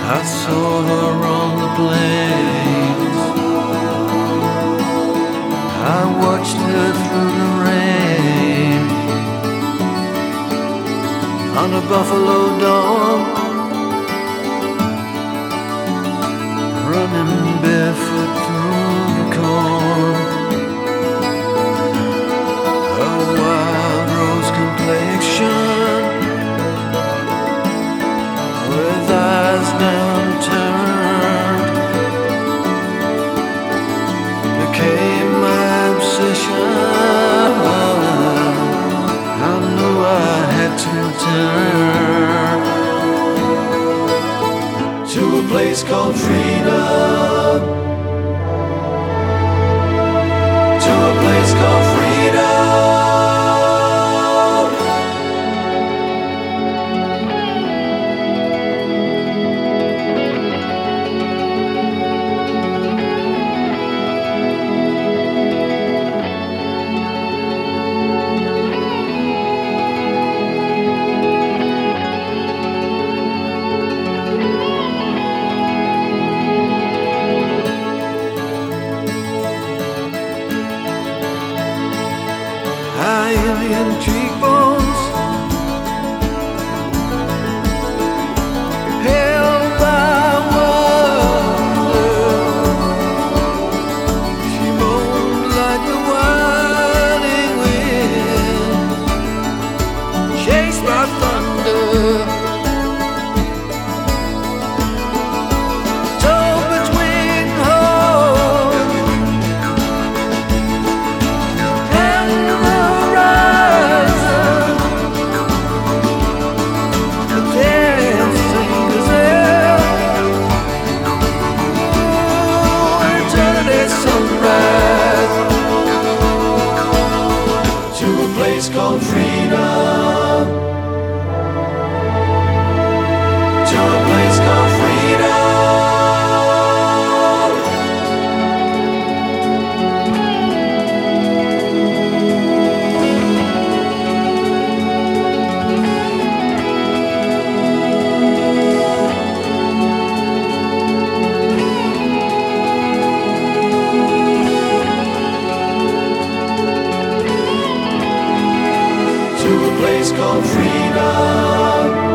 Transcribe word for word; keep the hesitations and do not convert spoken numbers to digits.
I saw her on the plains. I watched her through the rain on a buffalo dawn, running barefoot through the corn. A wild rose complexion, with eyes downturned, became my obsession. I knew I had to turn to a place called freedom, to a place called freedom. High Indian cheekbones, held by wonder. She moaned like the winding wind, chased by thunder. Torn between hope and the horizon, a dancing gazelle. Ooh, eternity sunrise, to a place called freedom, to a place called freedom. To a place called freedom.